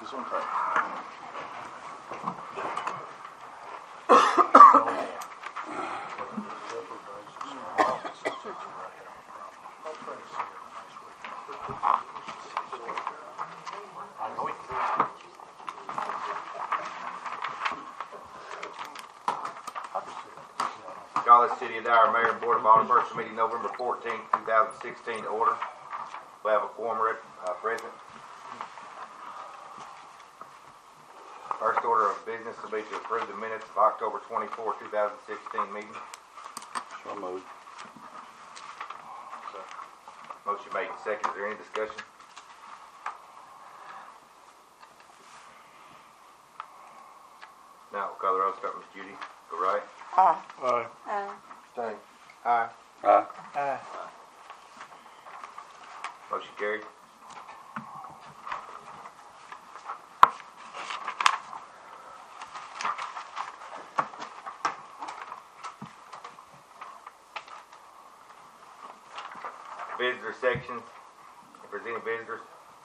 Gesundheit. Charlotte City of Dyer Mayor and Board of Aldermen First Meeting November 14th, 2016 to order. We have a quorum present. First order of business will be to approve the minutes of October 24, 2016 meeting. So moved. Motion made and second. Is there any discussion? Now we'll call the roll. Start with Ms. Judy. Go right. Aye. Aye. Stay. Aye. Aye. Aye. Motion carried. Visitor section. If there's any visitors.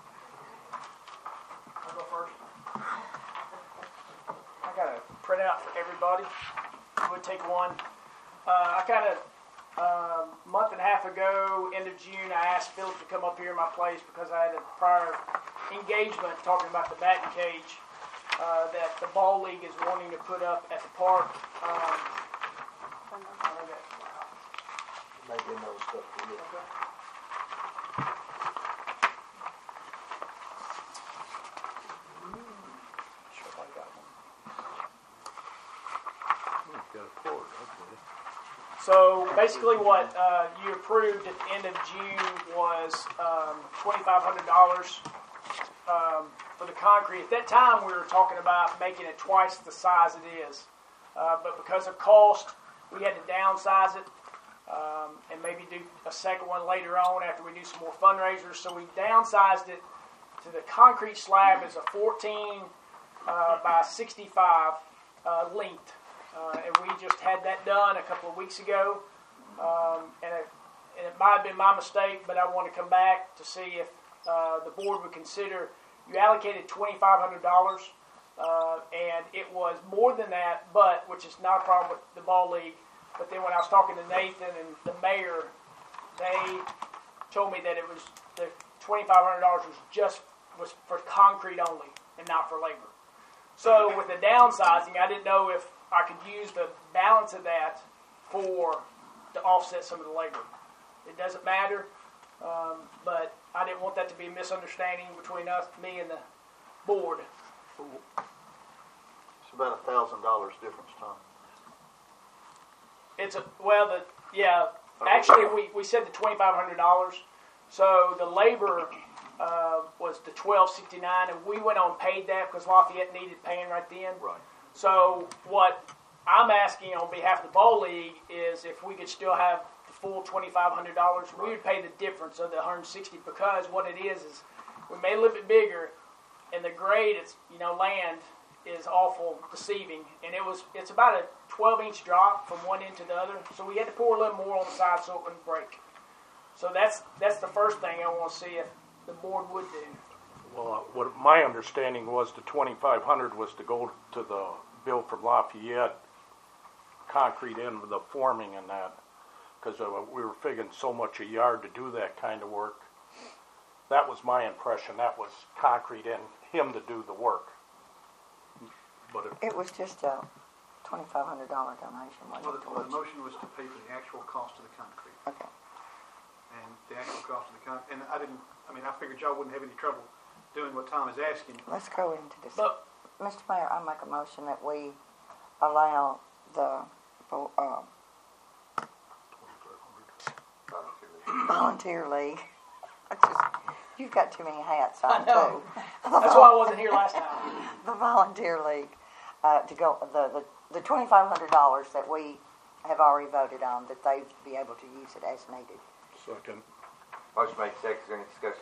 I'll go first. I got a printout for everybody. We'll take one. I kind of, month and a half ago, end of June, I asked Philip to come up here in my place because I had a prior engagement talking about the batting cage that the ball league is wanting to put up at the park. Maybe another stuff for you. Got a cord, okay. So basically what you approved at the end of June was $2,500 for the concrete. At that time we were talking about making it twice the size it is. But because of cost, we had to downsize it and maybe do a second one later on after we do some more fundraisers. So we downsized it to the concrete slab is a 14 by 65 length. And we just had that done a couple of weeks ago, and it might have been my mistake, but I want to come back to see if the board would consider. You allocated $2,500, and it was more than that, but which is not a problem with the ball league. But then when I was talking to Nathan and the mayor, they told me that it was the $2,500 was for concrete only and not for labor. So with the downsizing, I didn't know if I could use the balance of that to offset some of the labor. It doesn't matter, but I didn't want that to be a misunderstanding between me and the board. It's about $1,000 difference, Tom. Actually, we said the $2,500. So the labor was the $1,269, and we went on and paid that because Lafayette needed paying right then. Right. So what I'm asking on behalf of the ball league is if we could still have the full $2,500, we would pay the difference of the $160 because what it is we made a little bit bigger, and the grade, land is awful deceiving, and it's about a 12-inch drop from one end to the other. So we had to pour a little more on the side so it wouldn't break. So that's the first thing I want to see if the board would do. Well, what my understanding was the $2,500 was to go to the bill for Lafayette concrete in with the forming and that, because we were figuring so much a yard to do that kind of work. That was my impression. That was concrete in him to do the work. But It was just a $2,500 donation. Well, the motion was to pay for the actual cost of the concrete. Okay. And the actual cost of the concrete. And I figured y'all wouldn't have any trouble doing what Tom is asking. Let's go into this. But, Mr. Mayor, I make a motion that we allow the volunteer league. You've got too many hats on, I know. too. That's why I wasn't here last time. The volunteer league to go the $2,500 that we have already voted on, that they be able to use it as needed. second. Motion made second. Is there any discussion?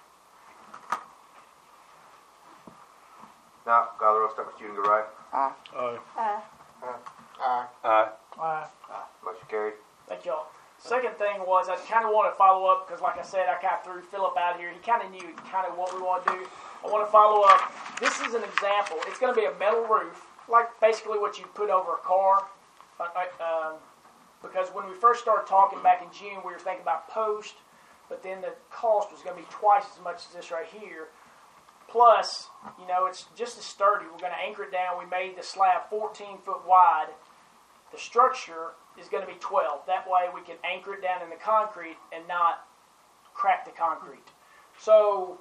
Now, call the roll. Start with Judy. Go right. Aye. Aye. Aye. Aye. Motion carried. Thank y'all. Second thing was I kind of want to follow up because, like I said, I kind of threw Philip out here. He kind of knew kind of what we want to do. I want to follow up this is an example. It's going to be a metal roof, like basically what you put over a car. Because when we first started talking back in June, we were thinking about post, but then the cost was going to be twice as much as this right here. Plus, you know, it's just as sturdy. We're going to anchor it down. We made the slab 14 foot wide. The structure is going to be 12. That way we can anchor it down in the concrete and not crack the concrete. So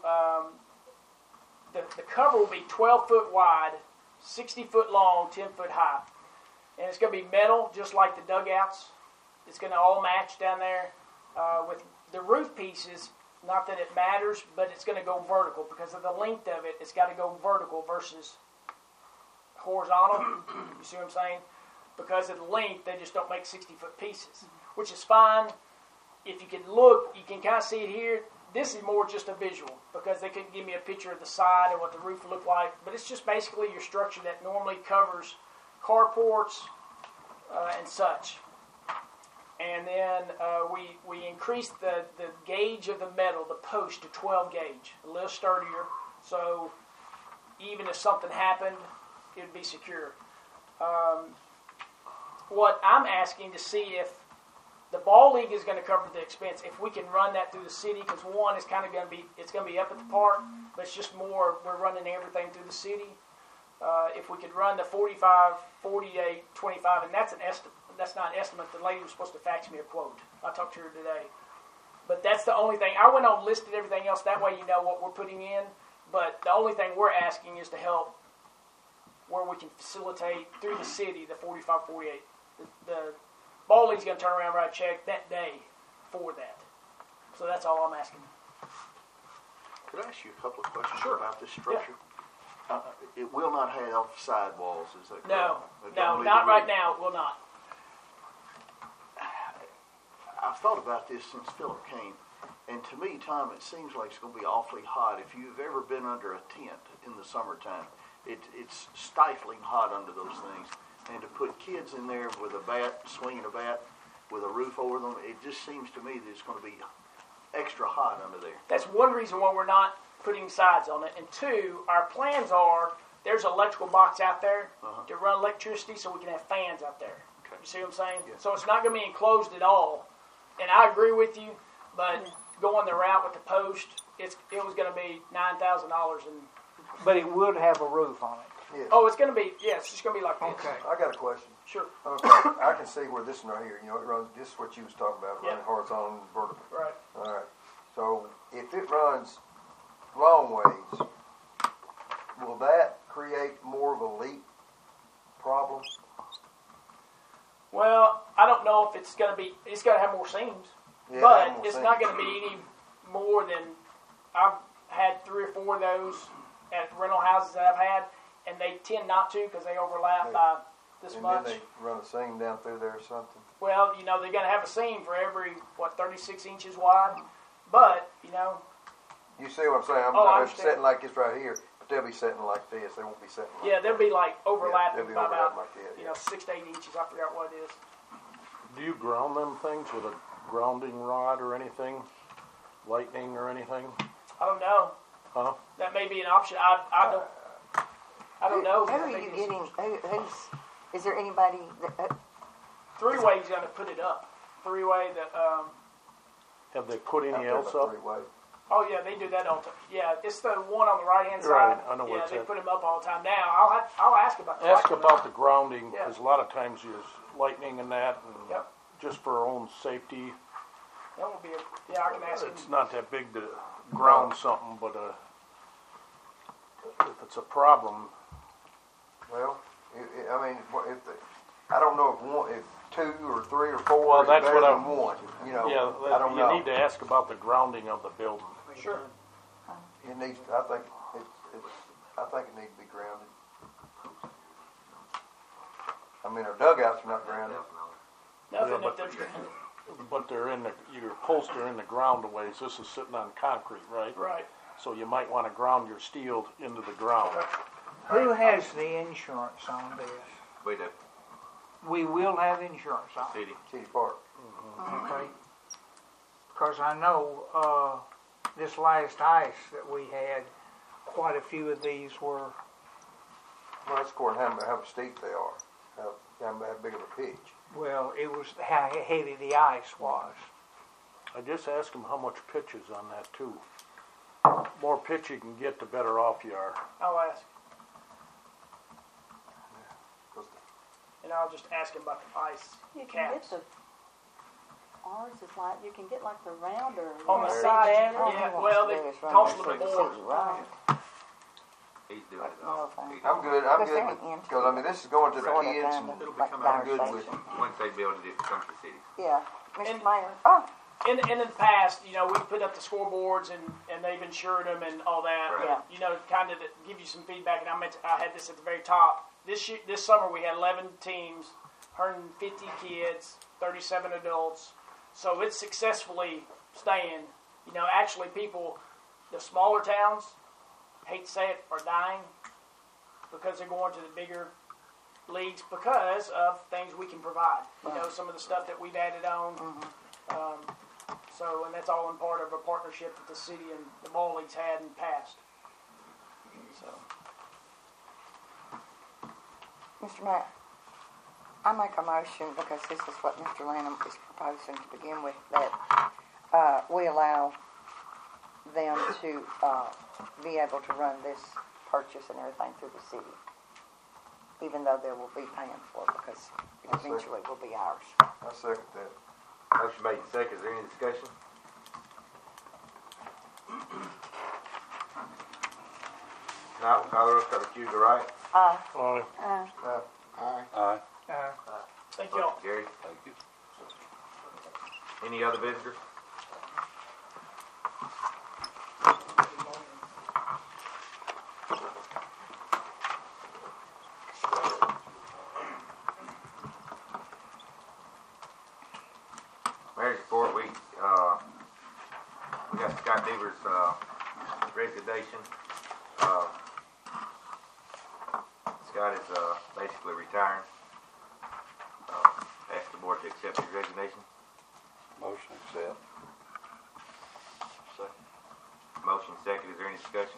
the cover will be 12 foot wide, 60 foot long, 10 foot high. And it's going to be metal, just like the dugouts. It's going to all match down there. With the roof pieces, not that it matters, but it's going to go vertical because of the length of it. It's got to go vertical versus horizontal. You see what I'm saying? Because of the length, they just don't make 60-foot pieces, which is fine. If you can look, you can kind of see it here. This is more just a visual because they couldn't give me a picture of the side or what the roof looked like. But it's just basically your structure that normally covers carports and such. And then we increased the gauge of the metal, the post, to 12 gauge, a little sturdier. So even if something happened, it would be secure. What I'm asking to see if the ball league is going to cover the expense, if we can run that through the city, because one is kind of going to be, it's going to be up at the park, but it's just more, we're running everything through the city. If we could run the 45, 48, 25, and that's an estimate. That's not an estimate. The lady was supposed to fax me a quote. I talked to her today. But that's the only thing. I went on and listed everything else. That way you know what we're putting in. But the only thing we're asking is to help where we can facilitate through the city the 45, 48. The ball league's going to turn around and write a check that day for that. So that's all I'm asking. Could I ask you a couple of questions Sure. about this structure? It will not have sidewalls, is that correct? No, It no, don't not need right to- now. It will not. I've thought about this since Philip came, and to me, Tom, it seems like it's going to be awfully hot. If you've ever been under a tent in the summertime, it's stifling hot under those things. And to put kids in there with a bat, swinging a bat, with a roof over them, it just seems to me that it's going to be extra hot under there. That's one reason why we're not putting sides on it. And two, our plans are, there's an electrical box out there to run electricity so we can have fans out there. Okay. You see what I'm saying? Yeah. So it's not going to be enclosed at all. And I agree with you, but going the route with the post, it was going to be $9,000. And But it would have a roof on it. Yes. oh, it's going to be, yeah, it's just going to be like this. Okay. I got a question. Sure. Okay, I can see where this one right here, you know, it runs, this is what you was talking about, running Yeah. horizontal and vertical. Right. All right. So if it runs long ways, will that create more of a leak problem? Well, I don't know if it's going to be, it's going to have more seams. Yeah, But more it's seams. not going to be any more than, I've had 3 or 4 of those at rental houses that I've had, and they tend not to because they overlap by this And much. then they run a seam down through there or something? Well, you know, they're going to have a seam for every, 36 inches wide. But, you know, You see what I'm saying? Oh, I I'm understand. sitting like this right here, but they'll be sitting like this. They won't be sitting like yeah, they'll be like overlapping they'll be by about, overlapping like that, you know, 6 to 8 inches. I forgot what it is. Do you ground them things with a grounding rod or anything? Lightning or anything? I don't know. Huh? That may be an option. I don't know. Who are you getting? Is there anybody that? 3-way's going to put it up. 3-way that. Have they put Out any there else by up? three-way. Oh yeah, they do that all the time. Yeah, it's the one on the right hand side. Right, I know yeah, where it's they at. put them up all the time. Now I'll ask about the Ask lightning. about the grounding, Yeah. because a lot of times there's lightning and that, and Yep. just for our own safety. That will be yeah. I can ask him. It's not that big to ground something, but if it's a problem, Well, I mean, I don't know if 2 or 3 or 4 Well, is that's better what than 1. You know, yeah, I don't you know. need to ask about the grounding of the building. Sure. It needs. I think it needs to be grounded. I mean, our dugouts are not grounded. Nothing Yeah, if but- there's But they're in your posts are in the ground a ways. This is sitting on concrete, right? right. So you might want to ground your steel into the ground. Who has the insurance on this? We do. We will have insurance on it, City. City Park. okay? Because I know this last ice that we had, quite a few of these were. Well, that's according to how steep they are, how big of a pitch. Well, it was how heavy the ice was. I just asked him how much pitch is on that too. More pitch you can get, the better off you are. I'll ask. And I'll just ask him about the ice You can caps. get the, ours is like, you can get like the rounder. On the Yeah. side, All he yeah, wants well, to they do is run cost a this little bit through more. the city, right? He's doing it No, all. thank I'm good because I mean this is going to the Sort of kids, down and to it'll like become fire good with- station. Once they build it, it becomes the city. Yeah, Mr. And- Mayor. Oh, In the past, you know, we put up the scoreboards and they've insured them and all that. Right. Yeah. You know, kind of to give you some feedback. And I had this at the very top. This summer we had 11 teams, 150 kids, 37 adults. So it's successfully staying. You know, actually people, the smaller towns, hate to say it, are dying because they're going to the bigger leagues because of things we can provide. You know, some of the stuff that we've added on. And that's all in part of a partnership that the city and the ball leagues had in the past. So, Mr. Mayor, I make a motion because this is what Mr. Lanham is proposing to begin with, that we allow them to be able to run this purchase and everything through the city, even though they will be paying for it because eventually it will be ours. I second that. Motion made second. Is there any discussion? Now, call the roll, start with you, to right. Aye. Aye. thank y'all. Gary. Thank you. Any other visitors? Mayor's report, we got Scott Deaver's resignation. Scott is basically retiring. Ask the board to accept his resignation. Motion accept. Motion second. Is there any discussion?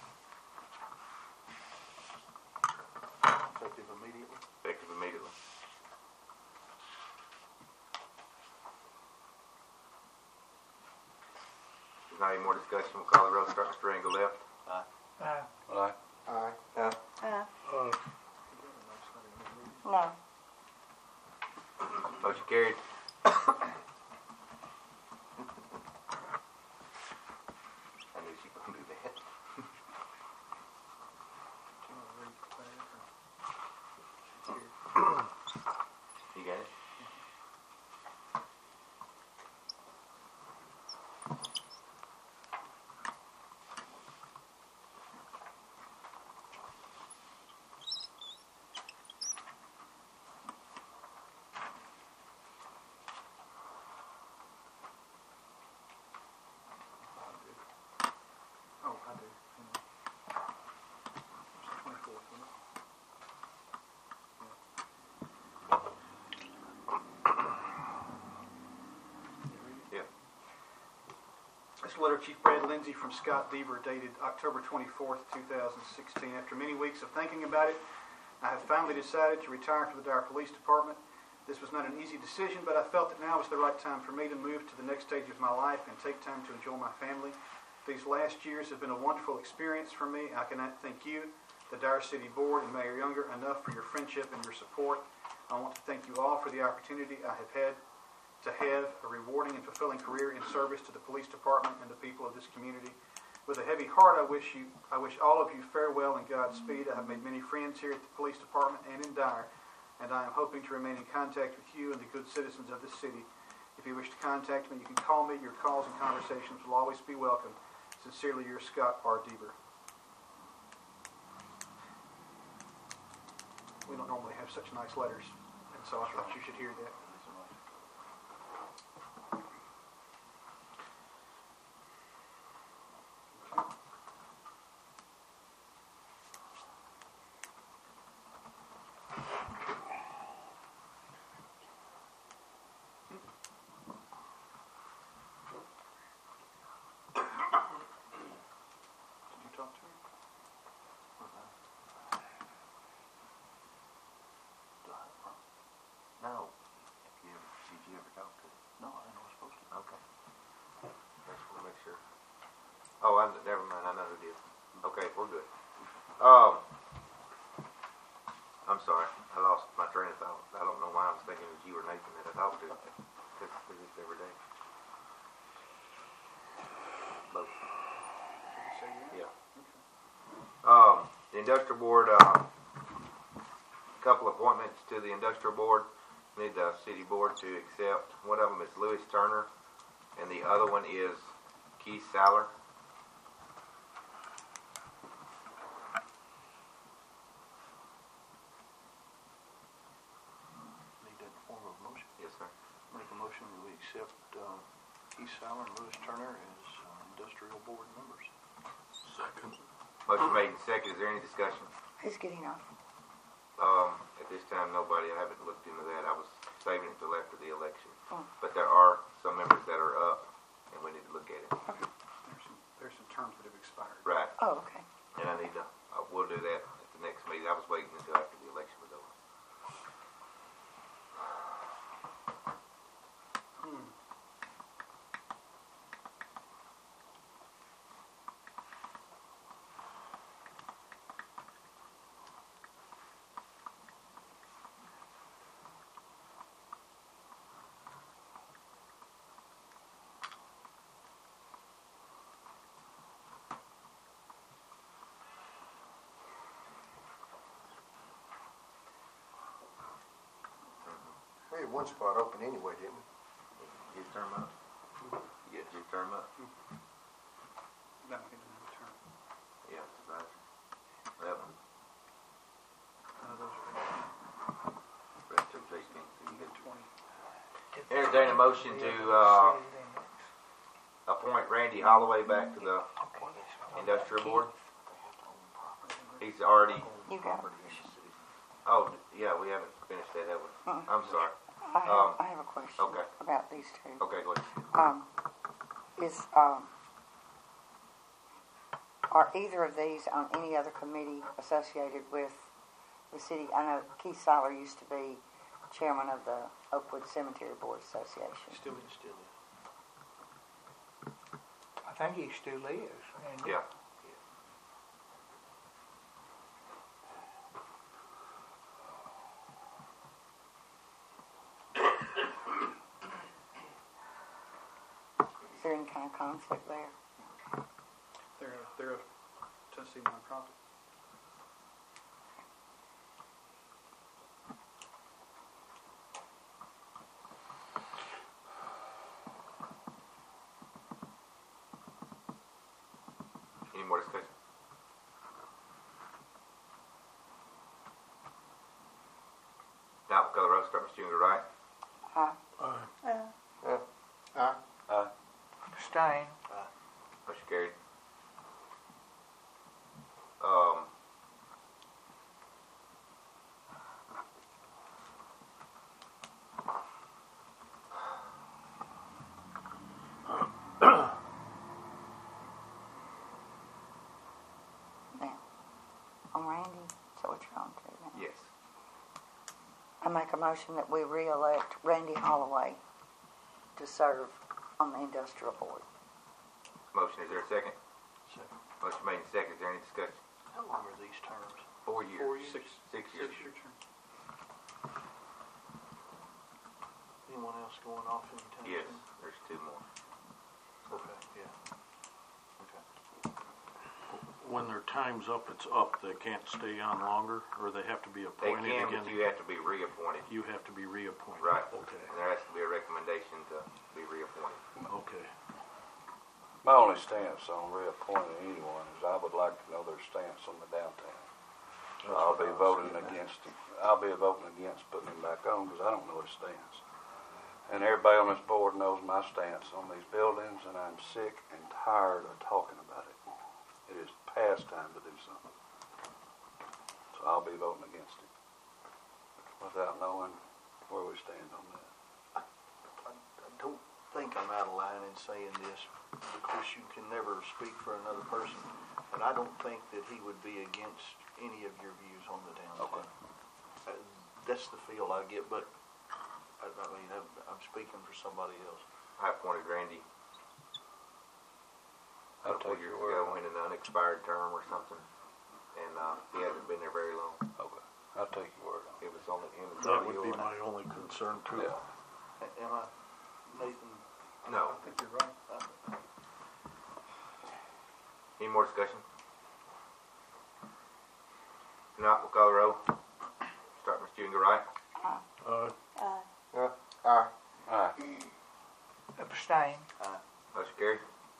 Effective immediately. Effective immediately. If there's not any more discussion, we'll call the roll. Start with Mr. Engel left. Aye. Aye. No. Motion carried. I knew she was going to do that. You got it? Oh, I do. It's the 24th, wasn't it? Yeah. This letter, Chief Brad Lindsay from Scott Deaver, dated October 24th, 2016. After many weeks of thinking about it, I have finally decided to retire from the Dyer Police Department. This was not an easy decision, but I felt that now was the right time for me to move to the next stage of my life and take time to enjoy my family. These last years have been a wonderful experience for me. I cannot thank you, the Dyer City Board, and Mayor Younger enough for your friendship and your support. I want to thank you all for the opportunity I have had to have a rewarding and fulfilling career in service to the police department and the people of this community. With a heavy heart, I wish all of you farewell and Godspeed. I have made many friends here at the police department and in Dyer, and I am hoping to remain in contact with you and the good citizens of this city. If you wish to contact me, you can call me. Your calls and conversations will always be welcome. Sincerely, yours, Scott R. Deaver. We don't normally have such nice letters, and so I thought you should hear that. Did you talk to her? never mind, I know who did. Okay, we're good. I'm sorry, I lost my train of thought. I don't know why I was thinking it was you or Nathan that I talked to. It's every day. Both. Yeah. The industrial board, couple appointments to the industrial board. Need the city board to accept. One of them is Lewis Turner, and the other one is Keith Saller. Need that form of motion. Yes, sir. Make a motion that we accept Keith Sauer and Lewis Turner as industrial board members. Second. Motion made and seconded. Is there any discussion? Who's getting off? At this time, nobody. I haven't looked into that. I was saving it till after the election. Oh. But there are some members that are up, and we need to look at it. There's some terms that have expired. Right. Oh, okay. And I need to, we'll do that at the next meeting. I was waiting until after the election was over. We had one spot open anyway, didn't we? You term up? Yes. You term up? That one isn't a term. Yeah, supervisor. That one. Rest of the 18th. You get 20. Entertain a motion to appoint Randy Holloway back to the industrial board. He's already. You got it. Oh, yeah, we haven't finished that, have we? I'm sorry. I have a question okay. about these two. Okay, go ahead. Are either of these on any other committee associated with the city? I know Keith Seiler used to be chairman of the Oakwood Cemetery Board Association. Still is. I think he still is. And Yeah. Is there any kind of conflict there? They're a Tennessee nonprofit. Any more discussion? Now, we'll call the roll. Start with Junior Wright. Stein. Motion carried. Now, on Randy, so what you're on to now. Yes. I make a motion that we re-elect Randy Holloway to serve on the industrial board. Motion, is there a second? Second. Motion made and seconded. Is there any discussion? How long are these terms? 4 years. 4 years? 6 years. 6-year term. Anyone else going off anytime Yes, soon? there's 2 more. Okay, yeah. Okay. When their time's up, it's up. They can't stay on longer, or they have to be They appointed can, again? but you have to be reappointed. You have to be reappointed. Right. Okay. And there has to be a recommendation to be reappointed. Okay. My only stance on reappointing anyone is I would like to know their stance on the downtown. So I'll be voting against him. I'll be voting against putting him back on because I don't know his stance. And everybody on this board knows my stance on these buildings, and I'm sick and tired of talking about it. It is past time to do something. So I'll be voting against it without knowing where we stand on that. I don't think I'm out of line in saying this because you can never speak for another person, and I don't think that he would be against any of your views on the downtown. Okay. That's the feel I get, but I mean, I'm speaking for somebody else. I appointed Randy I'll couple take years your word ago on in an unexpired term or something, and he hasn't been there very long. it. Okay, I'll take your word on It was only him and That Tony would be Ewing. my only concern it. too. Yeah. Am I, Nathan? No. I think you're right. Any more discussion? If not, we'll call the roll. Start with Ms. Junior Wright. Aye. Abstain. Motion carried.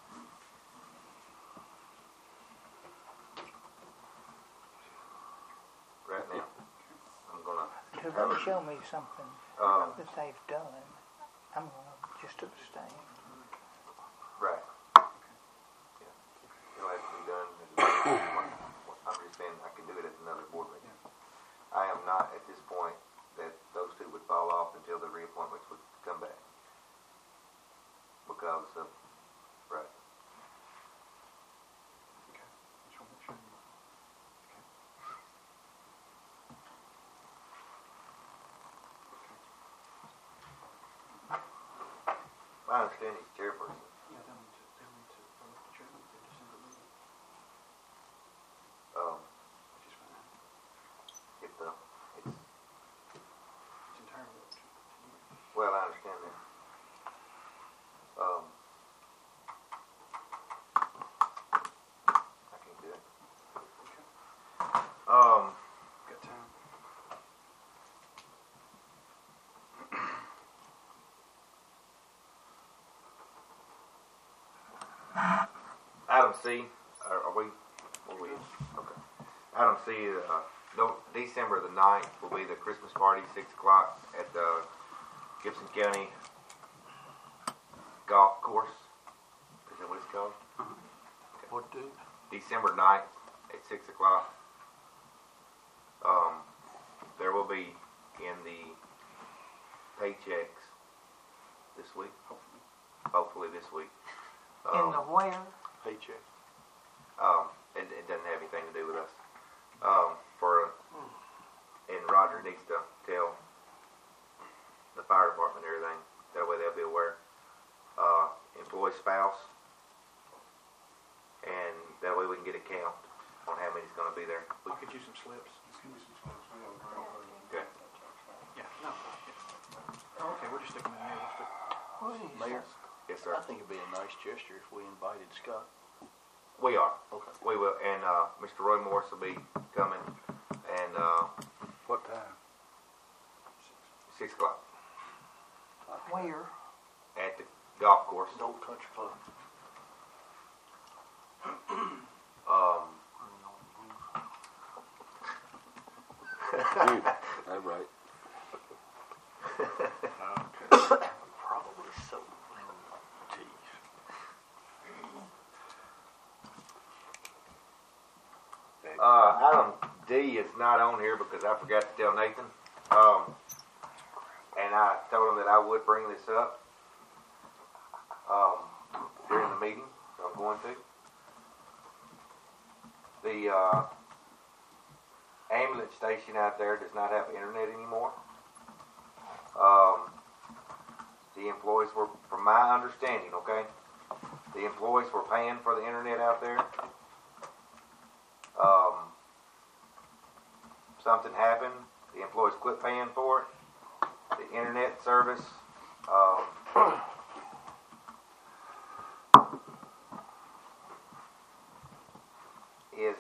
Right now, I'm gonna, Till they show me something that they've done, I'm gonna just abstain. right. Yeah. It'll have to be done. I'm just saying I can do it at another board meeting. I am not at this point that those two would fall off until the reappointments would come back. Because of, right. Okay. Just want to make sure. My understanding is chairperson. Yeah, they'll need to vote the chairman at their December meeting, which is fine. It's It's entirely up to you. well, I understand that. I can't do it. Got time? Item C, are we? Okay. Item C, December the 9th will be the Christmas party, 6 o'clock at the Gibson County Golf Course. Is that what it's called? What date? December 9th at 6 o'clock. There will be in the paychecks this week. Hopefully this week. In the where? Paycheck. It doesn't have anything to do with us. And Roger needs to tell the fire department everything. That way they'll be aware. Employee spouse. And that way we can get a count on how many's going to be there. I could use some slips. Okay. Yeah, no. Oh, okay, we're just sticking in there. Mayor, Yes, sir. I think it'd be a nice gesture if we invited Scott. We are. Okay. We will. And Mr. Roy Morris will be coming. And What time? 6 o'clock Where? at the golf course. The Old Country Club. That's right. Probably so. Geez. Item D is not on here because I forgot to tell Nathan. And I told him that I would bring this up during the meeting, so I'm going to. The ambulance station out there does not have internet anymore. The employees were, from my understanding, okay, the employees were paying for the internet out there. Something happened. The employees quit paying for it. The internet service is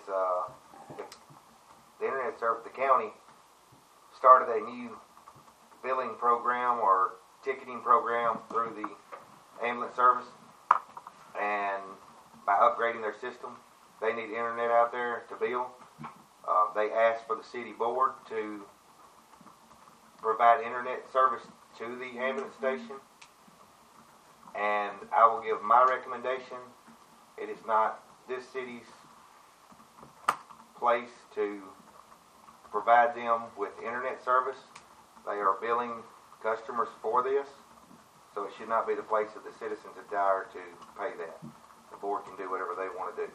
the internet service. The county started a new billing program or ticketing program through the ambulance service, and by upgrading their system, they need internet out there to bill. They asked for the city board to provide internet service to the ambulance station, and I will give my recommendation. It is not this city's place to provide them with internet service. They are billing customers for this, so it should not be the place of the citizens of Dyer to pay that. The board can do whatever they want to do.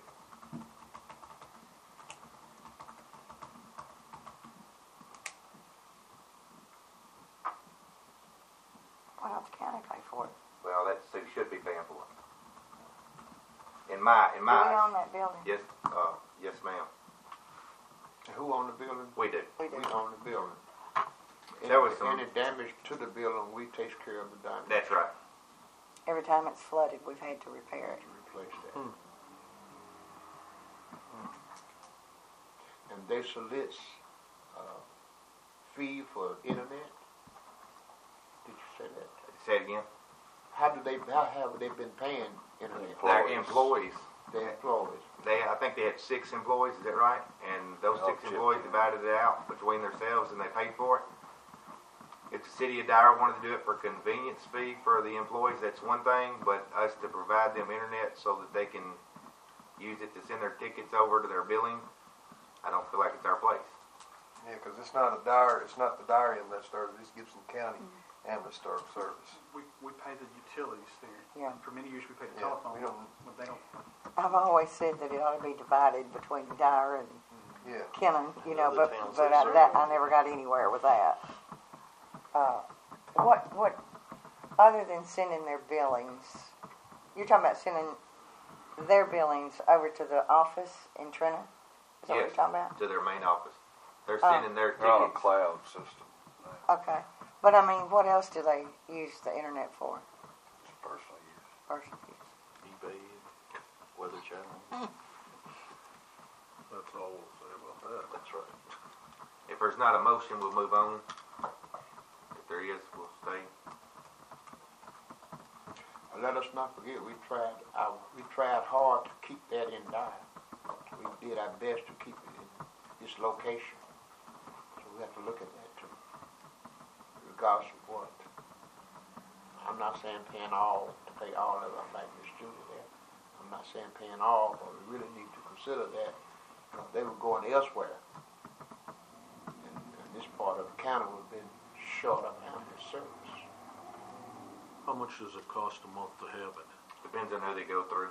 Why don't the county pay for it? Well, that city should be paying for it. in my, Do we own that building? yes, yes, ma'am. Who own the building? We do. We do. We own the building. There was some- Any damage to the building, we takes care of the damage. That's right. Every time it's flooded, we've had to repair it. To replace that. And they solicit fee for internet? Did you say that? Say it again. How have they been paying internet? Their employees. Their employees. I think they had 6 employees, is that right? And those 6 employees divided it out between themselves and they paid for it. If the city of Dyer wanted to do it for convenience fee for the employees, that's one thing, but us to provide them internet so that they can use it to send their tickets over to their billing, I don't feel like it's our place. Yeah, because it's not the Dyer ambulance service, it's Gibson County ambulance service. We pay the utilities there. Yeah. For many years, we paid the Yeah, telephone. we don't- But they don't. I've always said that it ought to be divided between Dyer and Yeah. Kennan, you know, Other but towns but they serve. I never got anywhere with that. What other than sending their billings, you're talking about sending their billings over to the office in Trenton? Is that what you're talking about? To their main office. They're sending their They're on a tickets. cloud system. Okay, but I mean, what else do they use the internet for? It's personal use. Personal use. eBay, Weather Channel. That's all we'll say about that. That's right. If there's not a motion, we'll move on. If there is, we'll stay. Let us not forget, we tried hard to keep that in Dyer. We did our best to keep it in this location. So we have to look at that too. Regardless of what. I'm not saying paying all to pay all of it like Miss Judy there. I'm not saying paying all, but we really need to consider that. They were going elsewhere. And this part of the county would have been short of ambulance service. How much does it cost a month to have it? Depends on who they go through.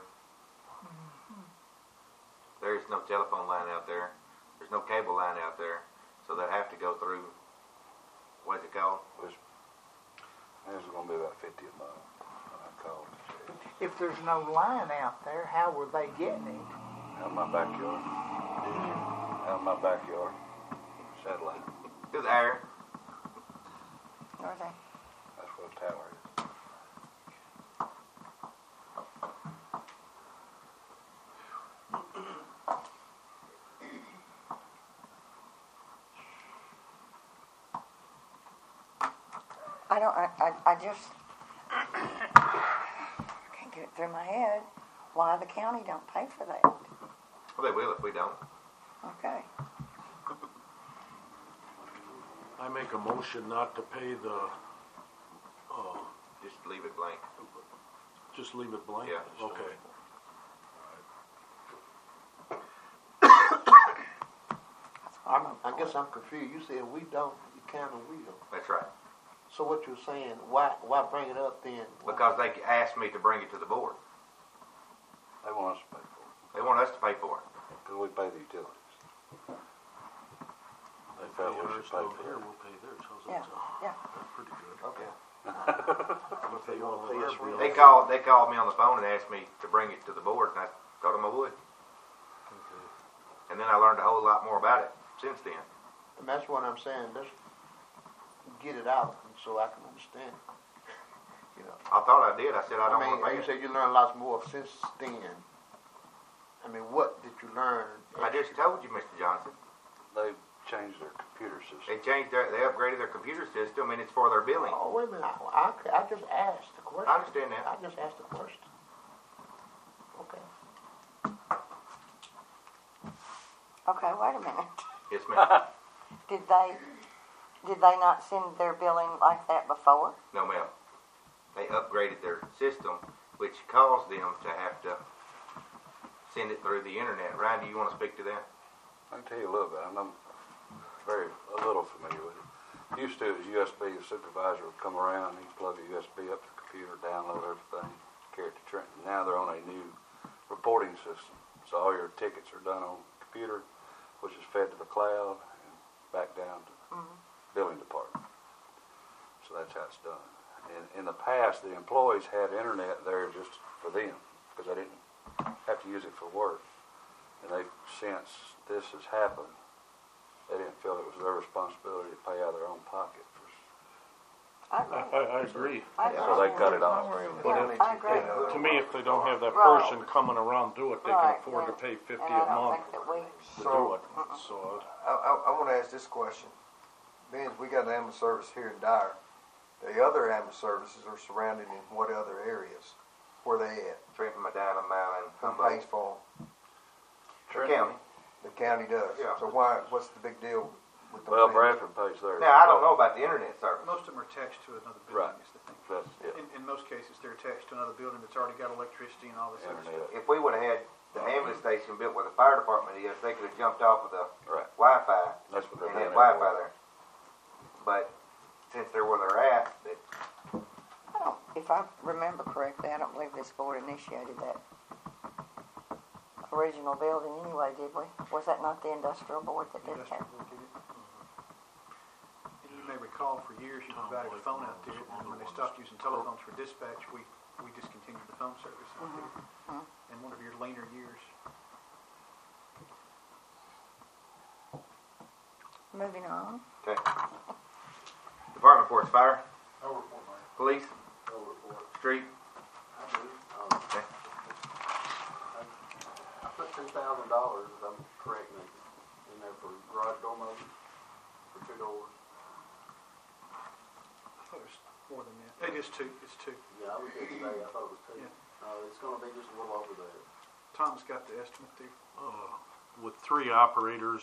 There is no telephone line out there. There's no cable line out there. So they have to go through, what's it called? It's going to be about 50 a month. I called. If there's no line out there, how were they getting it? Out in my backyard. Out in my backyard. Satellite. Through the air. Are they? That's what a tower is. I just can't get it through my head why the county don't pay for that. Well, they will if we don't. Okay. I make a motion not to pay the, Just leave it blank. just leave it blank? Yeah. Okay. I guess I'm confused. You said we don't, the county will. That's right. So what you're saying, why bring it up then? Because they asked me to bring it to the board. They want us to pay for it. They want us to pay for it. Because we pay the utilities. They felt pay we ours should pay down for here, it. we'll pay theirs. How's Yeah, that sound? yeah. That's pretty good. Okay. If they want to pay us, we'll They called me on the phone and asked me to bring it to the board, and I told them I would. And then I learned a whole lot more about it since then. And that's what I'm saying. Let's get it out so I can understand. You know. I thought I did. I said I don't want to pay you it. said you learned lots more since then. I mean, what did you learn? I just told you, Mr. Johnson. They've changed their computer system. They upgraded their computer system, and it's for their billing. Oh, wait a minute. I just asked the question. I understand that. I just asked the question. Okay. Okay, wait a minute. Yes, ma'am. Did they not send their billing like that before? No, ma'am. They upgraded their system, which caused them to have to send it through the internet. Ryan, do you want to speak to that? I can tell you a little bit. I'm a little familiar with it. Used to, as USB, the supervisor would come around, he'd plug a USB up to the computer, download everything, carry it to Trenton. Now they're on a new reporting system. So all your tickets are done on the computer, which is fed to the cloud and back down to the billing department. So that's how it's done. In the past, the employees had internet there just for them because they didn't have to use it for work. And they, since this has happened, they didn't feel it was their responsibility to pay out of their own pocket. I agree. So they cut it off. But I agree. to me, if they don't have that Right. person coming around do it, they can Right, afford to yeah. pay $50 And a I don't month think that we, to do So, it. So I want to ask this question. Being we got an ambulance service here in Dyer, the other ambulance services are surrounded in what other areas? Where they at? Trenton, Medina, Mountain, Who Humboldt. pays for them? The county. The county does. Yeah. So what's the big deal with the Well, money? Bradford pays theirs. Now, I don't know about the internet service. Most of them are attached to another building, Right. is the thing. That's it. In most cases, they're attached to another building that's already got electricity and all this other stuff. Internet. If we would have had the ambulance station built where the fire department is, they could have jumped off of the Right. Wi-Fi That's what they're and doing. had Wi-Fi there. But since they're where they're at, that I don't, if I remember correctly, I don't believe this board initiated that original building anyway, did we? Was that not the industrial board that did that? And you may recall for years you provided a phone out there, and when they stopped using telephones for dispatch, we discontinued the phone service out there. In one of your leaner years. Moving on. okay. Department reports: fire, No report, Mayor. police, No report. street. I do. Okay. I put $2,000, if I'm correct, Nathan, in there for garage door motors, for 2 doors. I thought it was more than that. It is two. It's two. Yeah, I looked at it today, I thought it was 2. Yeah. It's gonna be just a little over there. Tom's got the estimate there. with 3 operators,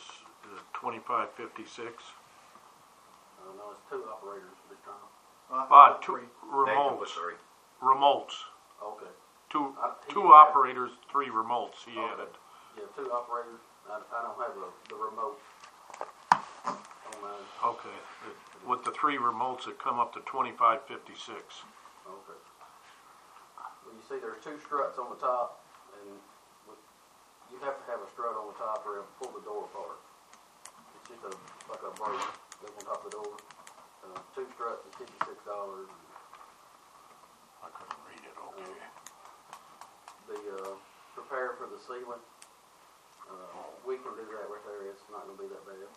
2556. No, it's 2 operators this time. I thought it was 2 three. Nathan was remotes. three. Remotes. Okay. Two He two didn't have- operators, 3 remotes. He Okay. added. Yeah, 2 operators. I don't have the remote on mine. Okay. With the 3 remotes, it come up to 2556. Okay. Well, you see there's 2 struts on the top, and you have to have a strut on the top or it'll pull the door apart. It's just like a brace goes on top of the door. 2 struts is $56. I couldn't read it. Okay. The prepare for the ceiling, we can do that right there. It's not going to be that bad.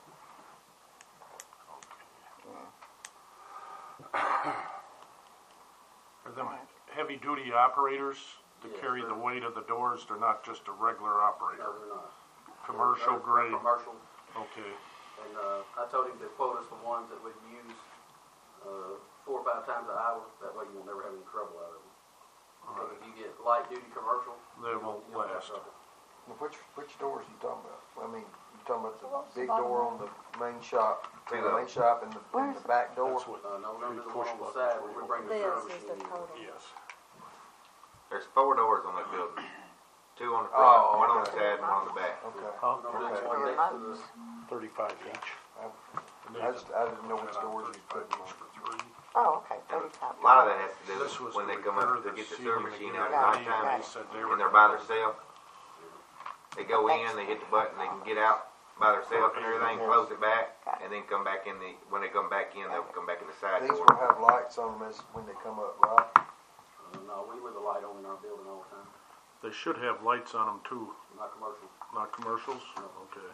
Are them heavy-duty operators to Yes, carry sir. the weight of the doors? They're not just a regular operator. No, they're not. Commercial They're grade. Commercial. Okay. And I told him to quote us the ones that we'd use 4 or 5 times an hour. That way you won't never have any trouble out of them. All But right. if you get light duty commercial, They won't you won't have last. trouble. Now, which doors are you talking about? I mean, you talking about the big door on the main shop, See the main shop and the back door? That's what. No, no, there's the push one on the buttons side where where we you bring the open service This is the in. total. Yes. There's 4 doors on that building. 2 on the front, Oh, 1 on the okay. side, and 1 on the back. Okay. Huh? No, there's Okay. one next to the 35 each. I didn't know which doors you put in. For 3. Oh, okay, And 35. a lot of that has to do This with was when to they come repair up to the get the ceiling server machine out again. at Right, nighttime, right. They said they and were. they're by themselves. They go in, they hit the button, they can get out by themselves and everything, close it back, and then come back in when they come back in, they'll come back in the side These door. will have lights on them as when they come up, right? no, we leave a light on in our building all the time. They should have lights on them too. Not commercial. Not commercials? No. Okay.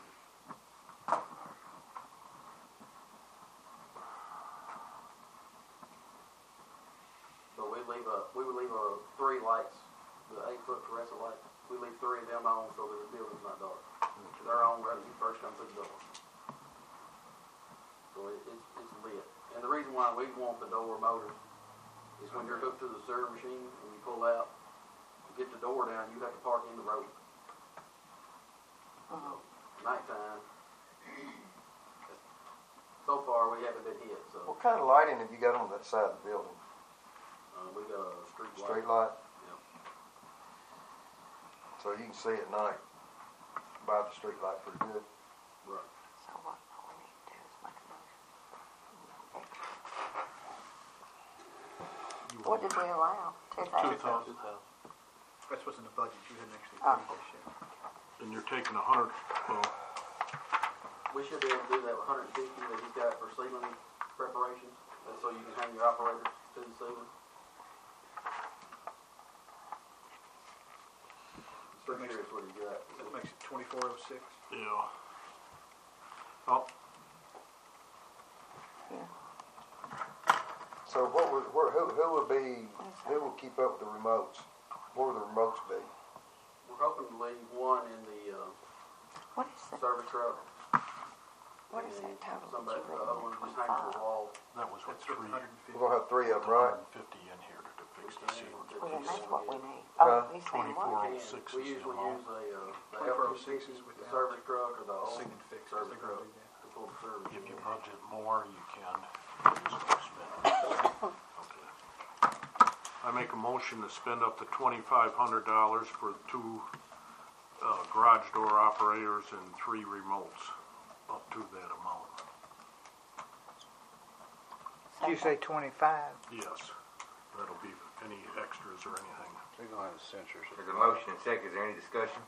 So we would leave 3 lights, the 8-foot fluorescent lights. We leave 3 of them on so the building's not dark. They're on right when you first come through the door. So it's lit. And the reason why we want the door motors is when you're hooked to the server machine and you pull out, to get the door down, you have to park in the road. Nighttime. So far, we haven't been hit. So What kind of lighting have you got on that side of the building? we got a street light. Street light? Yep. So you can see at night by the street light pretty good. Right. So what we need to do is make a motion. What did we allow? 2,000? 2,000. That's what's in the budget. You hadn't actually Oh. approved this yet. And you're taking 100. Well, We should be able to do that with 150 that he's got for ceiling preparations. That's so you can hang your operators to the ceiling. Pretty sure it's what he got. That makes it 2406. Yeah. Oh, So who will keep up with the remotes? Where will the remotes be? We're hoping to leave one in the What is that? service truck. What is that and total? Somebody, that the you other one just hanging on the wall. that was what, That's with three, 150. We're gonna have 3 of them, right? 150 in here to fix the seal. Well, then that's what we need. Huh? Oh, he's saying what? 2406 We is the usually amount. use the 2406 LPC, is with the the service truck, or the old Sig and fix. service They're truck gonna do that. to pull the service. If you in. budget more, you can. Use it to spend. Okay. I make a motion to spend up to $2,500 for 2 garage door operators and 3 remotes, up to that amount. You say 25. Yes, that'll be any extras or anything. They're gonna have sensors. There's a motion and second. Is there any discussion?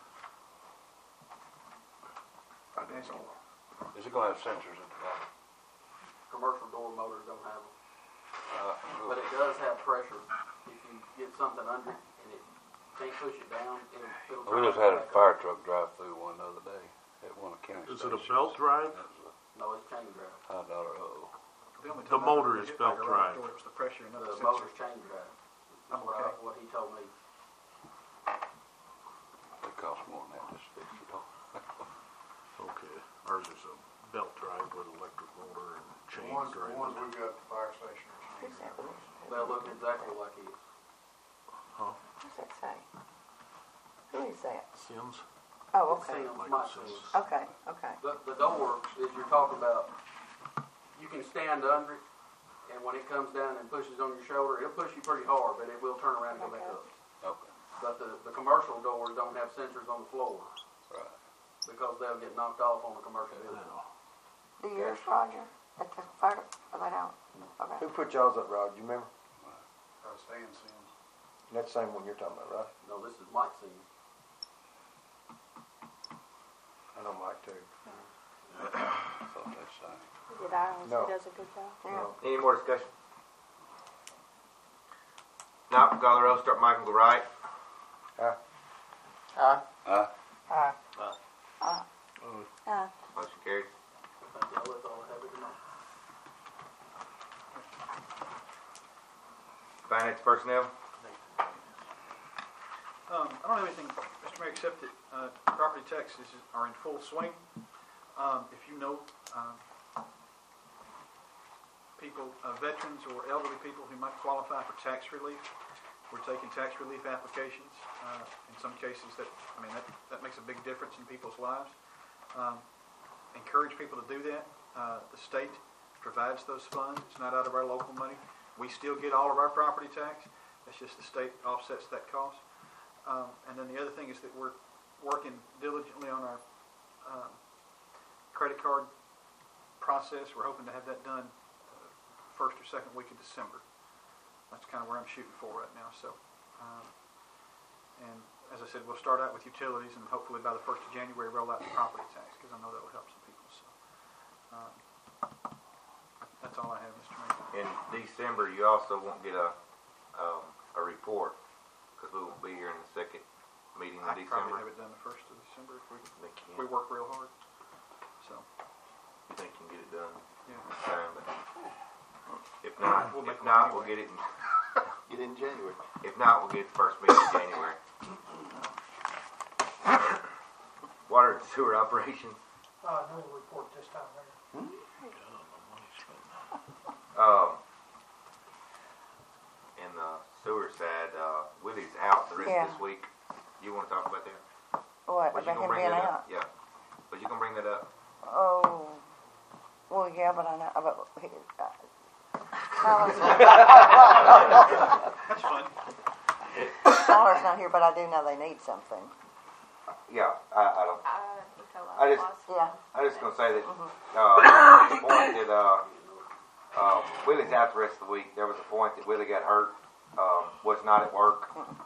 I don't know. Is it gonna have sensors at the bottom? Commercial door motors don't have them. But it does have pressure. If you get something under it and it can't push it down, it'll We just had a fire truck drive through one the other day at one of the county Is it a stations. belt drive? That was No, it's chain drive. a high dollar, only The time I motor ever is hit belt my garage drive. door, It was the pressure and not the The sensor. motor's chain drive. That's Okay. what he told me. It costs more than that just to fix it all. Okay, ours is a belt drive with electric motor and chain drive. we got at the fire station Who's that with? They'll look exactly like his. What's that say? Who is that? Sims? Oh, It's okay. Sims, Michael Mike Sims. Sims. Okay, okay. The door, as you're talking about, you can stand under it, and when it comes down and pushes on your shoulder, it'll push you pretty hard, but it will turn around and go back up. Okay, But the commercial doors don't have sensors on the floor right. because they'll get knocked off on the commercial building. Do yours, Roger? At the fire, oh, they don't? Okay. Who put y'all's up, Rod? Do you remember? Stan Sims. And that's the same one you're talking about, right? No, this is Mike Sims. I know Mike too. I thought that's saying. Did Ireland, No. he does a good job. Yeah. Any more discussion? Not call the roll. Start Mike and go right. Uh, Aye. Motion carries. Thank y'all. That's all I have at the moment. Finance personnel. I don't have anything, Mr. Mayor, except that property taxes are in full swing. If you know people, veterans or elderly people who might qualify for tax relief, we're taking tax relief applications. In some cases, that makes a big difference in people's lives. Encourage people to do that. The state provides those funds. It's not out of our local money. We still get all of our property tax. It's just the state offsets that cost. And then the other thing is that we're working diligently on our credit card process. We're hoping to have that done first or second week of December. That's kind of where I'm shooting for right now. So, and as I said, we'll start out with utilities and hopefully by the 1st of January roll out the property tax because I know that will help some people. So, that's all I have, Mr. Mayor. In December, you also won't get a report because we won't be here in the second meeting in I could probably December. have it done the 1st of December if we Think you we work real hard. So, you think you can get it done? yeah. But if not, We'll make if one not, anyway. we'll get it. Get in January. If not, we'll get the first meeting in January. Water and sewer operations. No report this time, Mayor. In the sewer side, Willie's out the rest Yeah. of this week. You want to talk about that? What, Was you about gonna him bring being that out? up? Yeah. Was you gonna bring that up? Oh, well, yeah, but I know, but That's fun. Tyler's not here, but I do know they need something. Yeah, I don't. I just, Yeah. I just gonna say that the point that Willie's out the rest of the week. There was a point that Willie got hurt. Was not at work.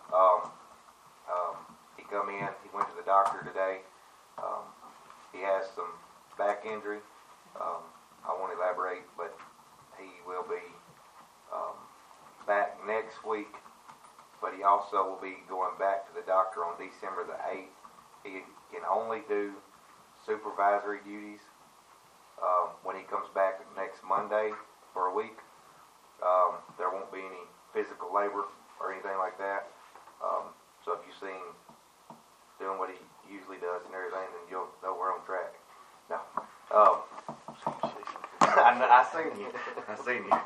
He come in. He went to the doctor today. He has some back injury. I won't elaborate, but he will be back next week. but he also will be going back to the doctor on December the 8th. He can only do supervisory duties when he comes back next Monday for a week. There won't be any physical labor or anything like that. So if you see him doing what he usually does and everything, then you'll know we're on track. No. I seen you. I seen you.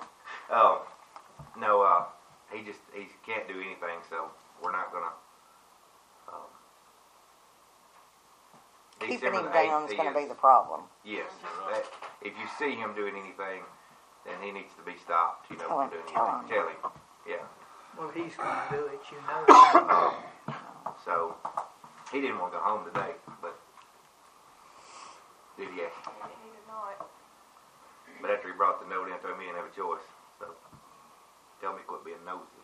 No, he can't do anything, so we're not gonna. Keeping December him the 8th, down is he going to be the problem. Yes. If you see him doing anything, then he needs to be stopped. Tell From him, doing tell anything. Tell him. Yeah. Well, he's gonna do it, you know. So he didn't want to go home today, but did he? He did not. But after he brought the note in, I told me he didn't have a choice. So tell me quit being nosy.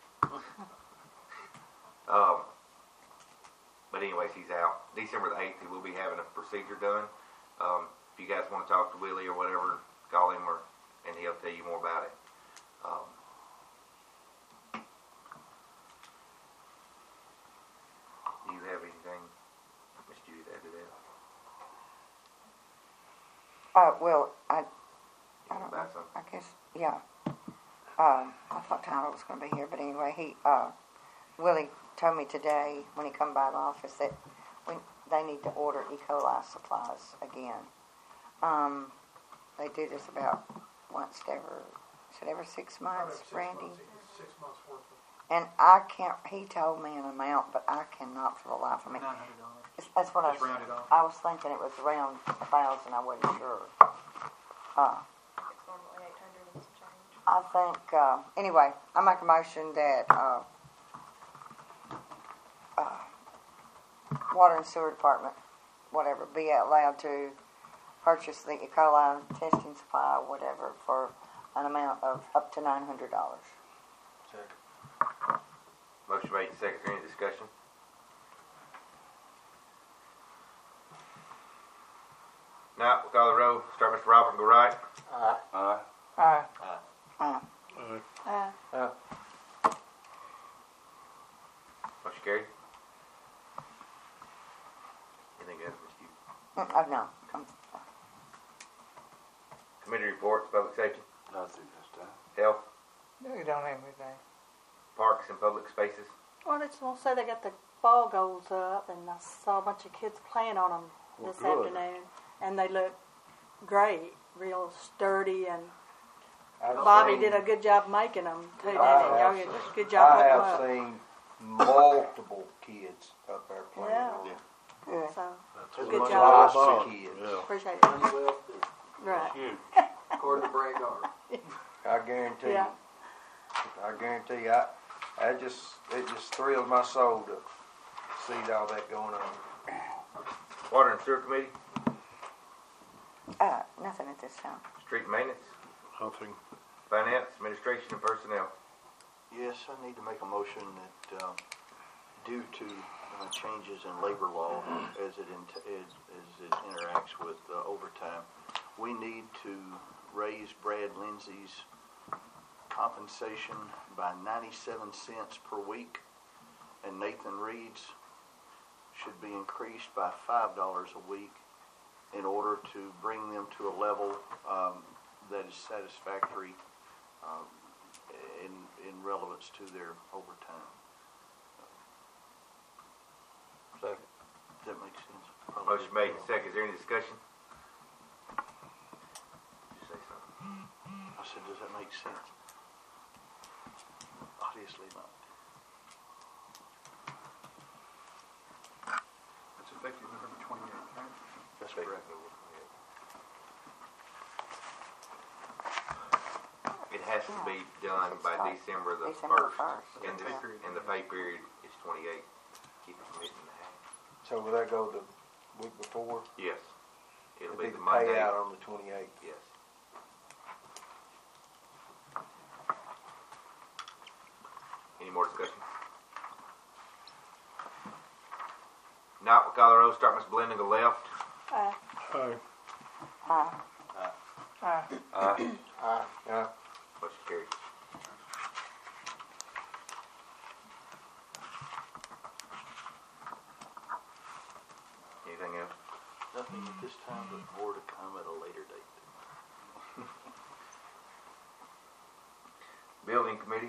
But anyways, he's out. December the 8th, he will be having a procedure done. If you guys want to talk to Willie or whatever, call him and he'll tell you more about it. Do you have anything, Miss Judy, to add to that? Well, I don't know. About something? I guess, yeah. I thought Tyler was going to be here, but anyway, Willie told me today when he come by the office that they need to order E. coli supplies again. They do this about once every 6 months, Randy? 6 months worth of And I can't, he told me an amount, but I cannot for the life of me. $900. That's what Just round it off. I was thinking it was around 1,000, I wasn't sure. It's normally 800 and some change. I think, anyway, I make a motion that Water and Sewer Department, whatever, be allowed to purchase the E. coli testing supply, whatever, for an amount of up to $900. Motion made, second. Any discussion? Now, we'll call the roll. Start Mr. Robert and go right. Motion carried. Anything else, Ms. Judy? No. Committee reports, public safety, Nothing this time. health, No, you don't have anything. parks and public spaces. Well, it's going to say they got the ball goals up, and I saw a bunch of kids playing on them this good. afternoon, and they look great, real sturdy, and I've Bobby seen- did a good job making them too. Didn't he? I Y'all have did a seen- good job I putting them have up. seen multiple kids up there playing. Yeah. on it. Yeah. So That's good what job. Lots of kids. Yeah. appreciate it. Honeywell, Right. Huge. according to Brad Gardner. I guarantee Yeah. you. I guarantee you. It just thrills my soul to see all that going on. Water and sewer committee, Nothing at this time. street maintenance, Nothing. finance, administration, and personnel. Yes, I need to make a motion that due to changes in labor law as it interacts with overtime, we need to raise Brad Lindsay's compensation by 97 cents per week, and Nathan Reed's should be increased by $5 a week in order to bring them to a level that is satisfactory in relevance to their overtime. Second. Does that make sense? Motion made, second. Is there any discussion? Did you say something? I said, does that make sense? Obviously not. It's effective November 28th, right? That's correct. It has to be done by December the December 1st. 1st. And the pay period is 28. Keep it from missing the half. So will that go the week before? Yes. It'll It'll be be the the Monday. payout on the 28th. Yes. Any more discussion? Not, we'll call the roll. Start Ms. Belinda, go left. Aye. Yeah. Motion carried. this time, but more to come at a later date. Building committee,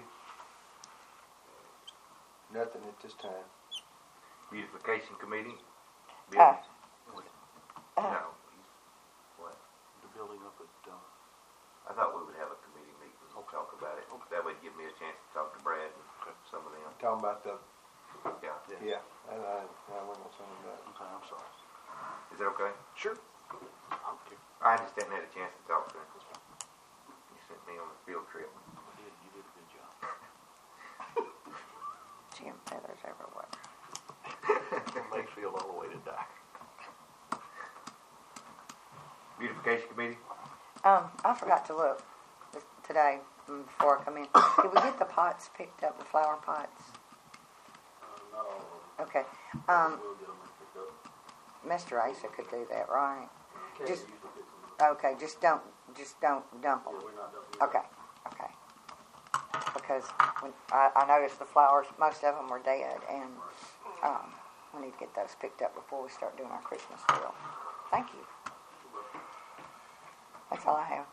Nothing at this time. beautification committee. Uh, Building. uh, No. What? The building up at, I thought we would have a committee meeting and talk about it. That would give me a chance to talk to Brad and some of them. Talking about the, Yeah. yeah, I went on some of that. okay, I'm sorry. Is that okay? Sure. Okay. I just hadn't had a chance to talk to him. You sent me on a field trip. You did a good job. Jim feathers everywhere. From Mayfield all the way to Dyke. Beautification committee? I forgot to look today before I come in. Did we get the pots picked up, the flower pots? Not all of them. Okay. We'll get them picked up. Mr. Asa could do that, right? Kay Just- usually picks them up. Okay, just don't dump them. Yeah, we're not done. Okay. Because when I noticed the flowers, most of them were dead, and we need to get those picked up before we start doing our Christmas deal. Thank you. That's all I have.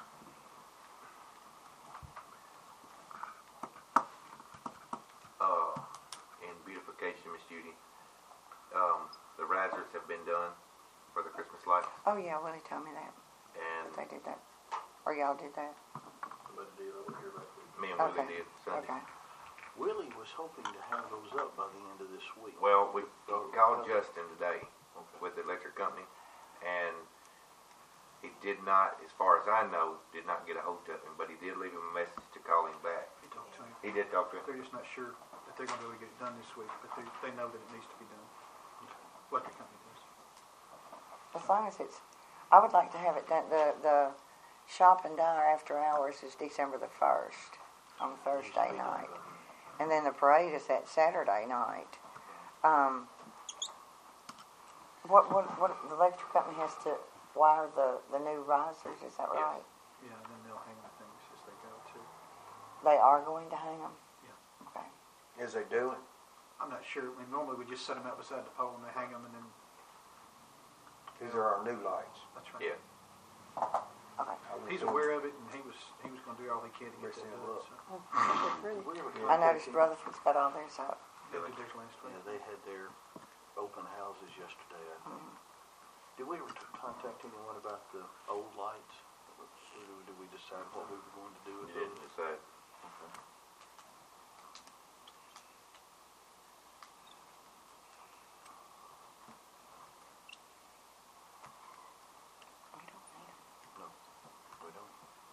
In beautification, Miss Judy, the risers have been done for the Christmas lights, Oh yeah, Willie told me that and they did that, or y'all did that. Somebody did over here last week. me and Willie Okay. did Sunday. Okay. Willie was hoping to have those up by the end of this week. Well, we called Justin today with the electric company, and he did not, as far as I know, did not get a hold of him, but he did leave him a message to call him back. He talked to him. He did talk to him. They're just not sure that they're going to be able to get it done this week, but they know that it needs to be done. Electric company does. As long as it's, I would like to have it done. The shop and diner after hours is December the 1st on Thursday night, and then the parade is that Saturday night. What the electric company has to wire the new risers? Is that right? Yeah, and then they'll hang the things as they go too. They are going to hang them. Yeah. Okay. As they do it, I'm not sure. I mean, normally we just set them out beside the pole and they hang them, and then these are our new lights. that's right. Yeah. Okay. He's aware of it, and he was going to do all he can to get that done. So. I noticed Rutherford's got all theirs up. They did theirs last week. Yeah, they had their open houses yesterday, I think. Did we ever contact anyone about the old lights? Did we decide what we were going to do with He didn't those? decide. Okay. We don't need 'em. No, we don't.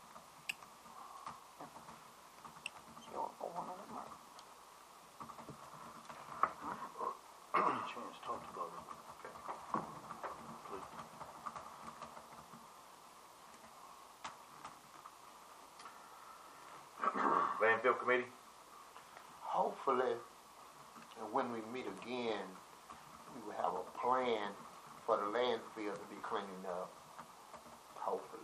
You want one of them or? Give me a chance, talk to both of them. Okay. Please. Landfill committee? Hopefully, when we meet again, we will have a plan for the landfill to be cleaning up. Hopefully.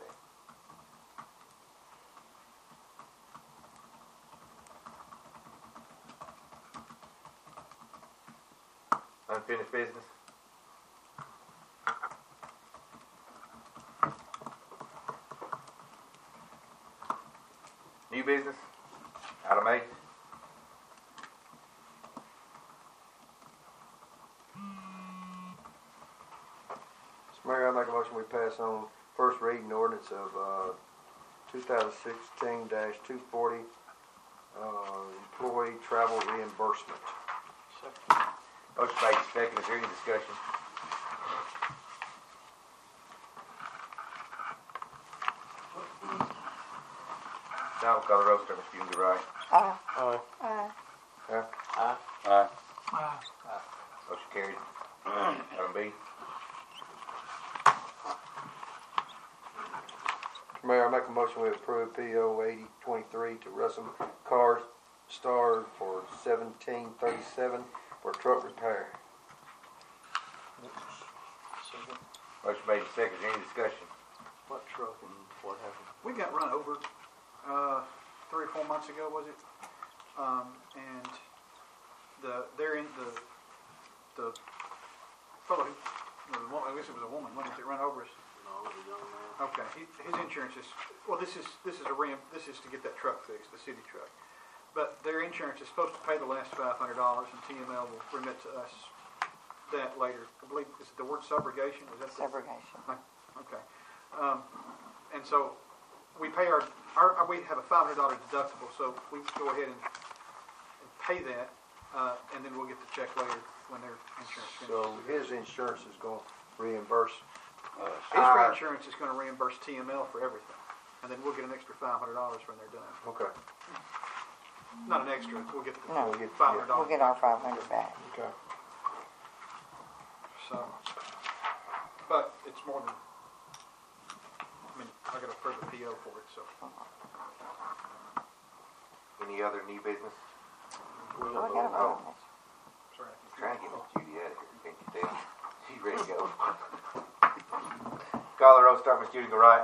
Unfinished business? New business? Item 8? Mr. Mayor, I make a motion we pass on first reading ordinance of 2016-240, employee travel reimbursement. Second. Motion made, second. Is there any discussion? Now we'll call the roll, start with Mr. Ungar, right? Aye. Motion carried. Item B. Mr. Mayor, I make a motion we approve PO 8023 to Russell Car Star for $1737 for truck repair. Second. Motion made, second. Is there any discussion? What truck and what happened? We got run over 3 or 4 months ago, was it? And they're in the fellow who I guess it was a woman, wasn't it, that ran over us? No, it was a young man. Okay, his insurance is, well, this is to get that truck fixed, the city truck. But their insurance is supposed to pay the last $500, and TML will remit to us that later. I believe, is it the word subrogation? Is that Subrogation. Okay. And so we pay we have a $500 deductible, so we go ahead and pay that, and then we'll get the check later when their insurance finishes. So his insurance is going to reimburse His reinsurance is going to reimburse TML for everything, and then we'll get an extra $500 when they're done. Okay. Not an extra, we'll get the No, $500. we'll get our 500 back. Okay. So, but it's more than, I mean, I got to approve a PO for it, so. Any other new business? We got a vote. Sorry. I'm trying to get Miss Judy out of here. Can't you tell? She's ready to go. Call the roll. Start with Judy. Go right.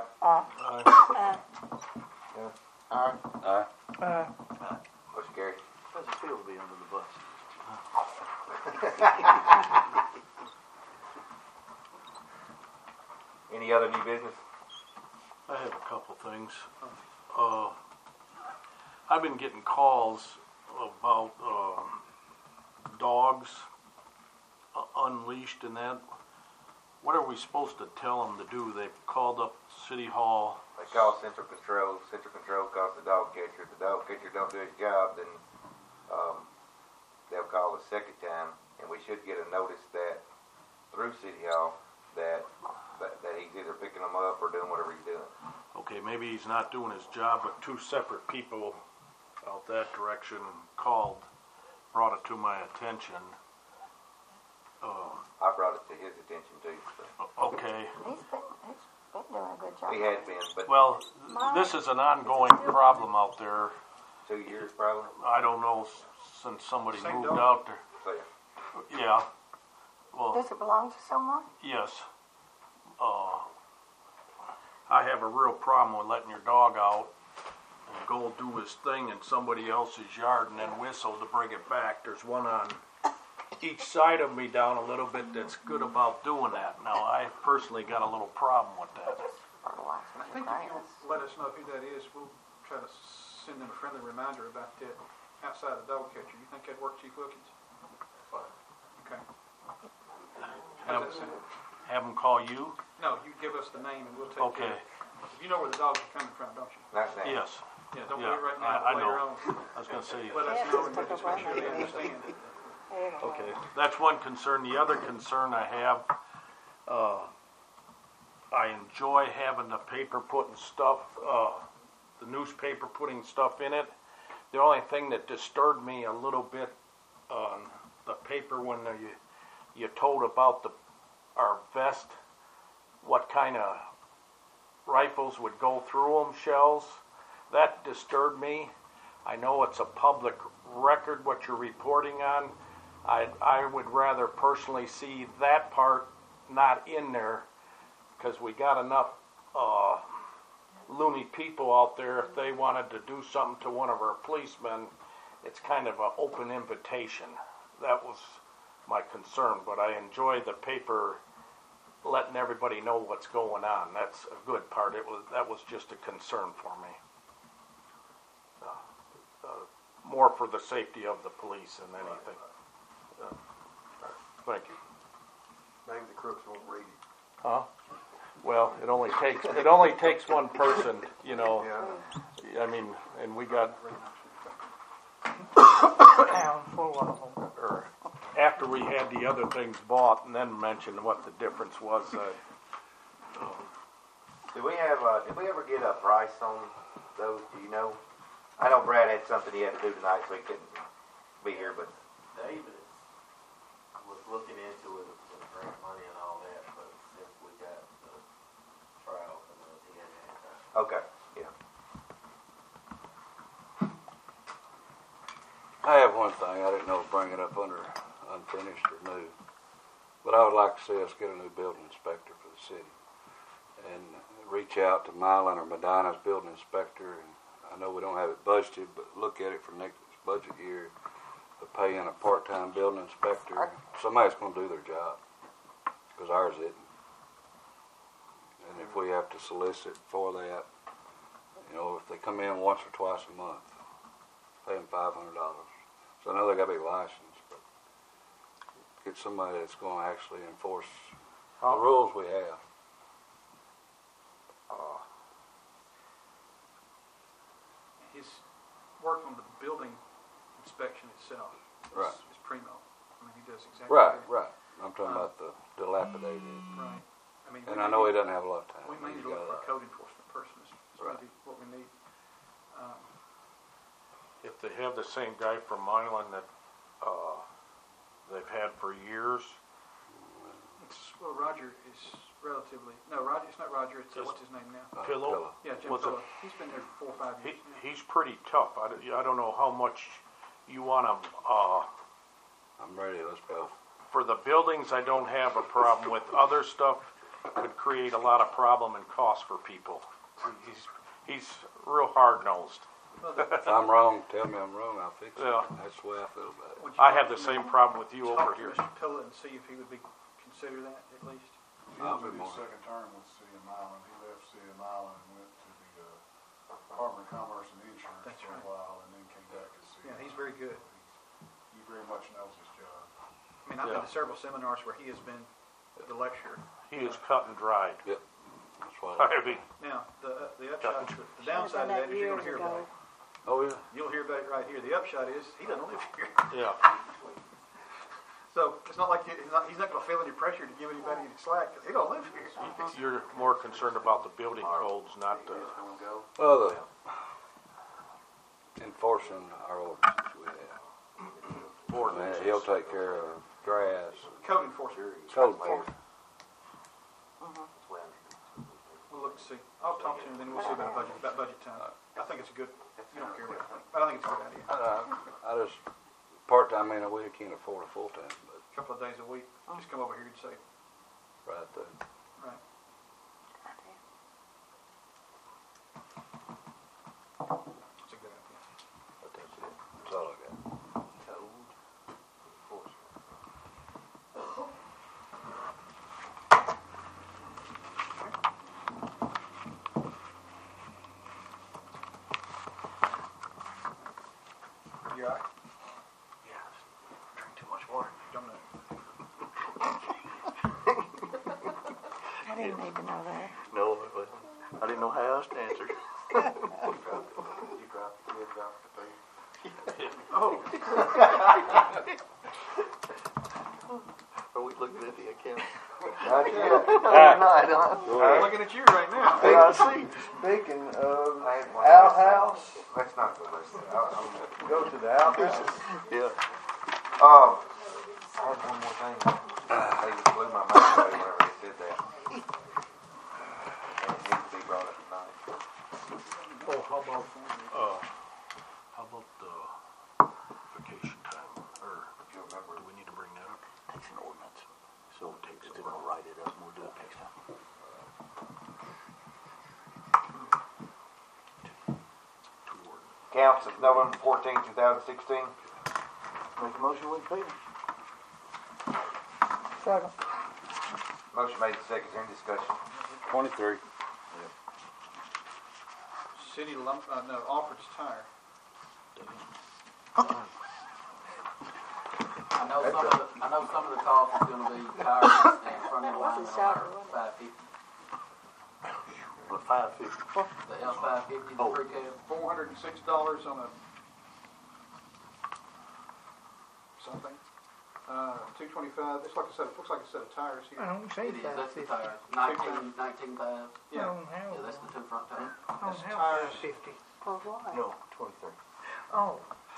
Aye. Motion carried. How's it feel to be under the bus? Any other new business? I have a couple things. I've been getting calls about dogs unleashed and that. What are we supposed to tell them to do? They've called up City Hall. They call Central Control. Central Control calls the dog catcher. If the dog catcher don't do his job, then they'll call the second time, and we should get a notice that through City Hall that he's either picking them up or doing whatever he's doing. Okay, maybe he's not doing his job, but two separate people out that direction called, brought it to my attention. I brought it to his attention too. So. Okay. He's been doing a good job. He has been, but Well, this is an ongoing problem out there. 2 years probably. I don't know, since somebody Same moved dog? out there. So yeah. Yeah. Well, Does it belong to someone? yes. I have a real problem with letting your dog out and go do his thing in somebody else's yard and then whistle to bring it back. There's one on each side of me down a little bit that's good about doing that. Now, I personally got a little problem with that. Fertilizer. I think if you'll let us know who that is, we'll try to send them a friendly reminder about that outside the dog catcher. You think that'd work, Chief Wilkins? Fine. Okay. Have, How's that sound? have them call you? No, you give us the name and we'll take Okay. care of it. You know where the dogs are coming from, don't you? Not now. Yes. Yeah, don't Yeah, do it right now, I but later know. on. I was going to say. Let us Yeah, know just and we'll take a just make sure they run. understand it. Okay, that's one concern. The other concern I have, I enjoy having the paper putting stuff, the newspaper putting stuff in it. The only thing that disturbed me a little bit on the paper when you told about our vest, what kind of rifles would go through them, shells, that disturbed me. I know it's a public record what you're reporting on. I would rather personally see that part not in there, because we got enough loony people out there. If they wanted to do something to one of our policemen, it's kind of an open invitation. That was my concern, but I enjoy the paper letting everybody know what's going on. That's a good part. That was just a concern for me. More for the safety of the police than anything. Thank you. Maybe the crooks won't read it. Huh? Well, it only takes one person, you know. Yeah. I mean, and we got Town full of them. or after we had the other things bought, and then mentioned what the difference was. Did we ever get a price on those? Do you know? I know Brad had something he had to do tonight, so he couldn't be here, but David was looking into it with grant money and all that, but since we got the trial coming up, he hadn't had time. okay, yeah. I have one thing. I didn't know to bring it up under unfinished or new, but I would like to see us get a new building inspector for the city and reach out to Milan or Medina's building inspector. And I know we don't have it budgeted, but look at it for next budget year. Pay in a part-time building inspector. Somebody's going to do their job. because ours isn't. And if we have to solicit for that, you know, if they come in once or twice a month, pay them $500. So I know they got to be licensed, but get somebody that's going to actually enforce the rules we have. His work on the building inspection itself is primo. I mean, he does exactly Right. I'm talking about the dilapidated. Right. I mean, And I know he doesn't have a lot of time. we may need to look for a code enforcement person. Is maybe what we need. If they have the same guy from Milan that they've had for years, Well, Roger is relatively Roger. It's not Roger. It's what's his name now? Pillow. Yeah, Jim Was it- Pillow. He's been there for 4 or 5 years. he's pretty tough. I don't know how much you want him. I'm ready. Let's go. For the buildings, I don't have a problem with. Other stuff could create a lot of problem and cost for people. He's real hard-nosed. If I'm wrong, tell me I'm wrong. I'll fix it. Yeah. That's the way I feel about it. I have the same problem with you over Talk to here. Mr. Pillow and see if he would consider that at least. I'll be His more. second term with City of Milan. He left City of Milan and went to the Department of Commerce and Insurance That's for right. a while, and then came back to City. Yeah, he's very good. He very much knows his job. I mean, I've been to several seminars where he has been the lecturer. He is cut and dried. Yep. That's why. I mean, Now, the upshot, the downside of that is you're going to hear about it. Oh yeah. You'll hear about it right here. The upshot is he doesn't live here. yeah. So it's not like he's not going to feel any pressure to give anybody any slack because he don't live here. You're more concerned about the building codes, not the. Well, enforcing our ordinances we have. Ordinances. He'll take care of grass. Code enforcement. Code enforcement. We'll look and see. I'll talk to him, then we'll see about budget time. I think it's a good. You don't care what I think, but I think it's a good idea. I just part-time man a week can't afford a full-time, but A couple of days a week, just come over here and say, right there. right. It's a good idea. But that's it. That's all I got. You all right? Yeah, drink too much water. Don't know. I didn't need to know that. No, I didn't know how else to answer. You dropped the kids off the thing. Oh, Are we looking at the account? Not yet. Night, huh? I'm looking at you right now. Yeah, I see. Speaking of I had one outhouse, Let's not go there. go to the outhouse. Yeah. I had one more thing. They just blew my mind away whenever they said that. And it needs to be brought up tonight. Oh, how about the vacation time? Or If you remember, do we need to bring that up? Takes an ordinance. So it takes, they're gonna write it up and we'll do it next time. Two ordinance. counts of November 14, 2016. Make a motion with Peter. Second. Motion made, second, any discussion? 23. City Alfred's Tire. I know some of the cost is gonna be tires and front end line What's the shower? $550. But $550. The L550, the pre cab. $406 on a something. 225. It's like a set. Looks like a set of tires I here. don't say It is, that's the 550. tires. 19 tabs. I don't have Yeah, that's one. the two front tires. I don't That's have tires. 550. For what? No, 23. Oh,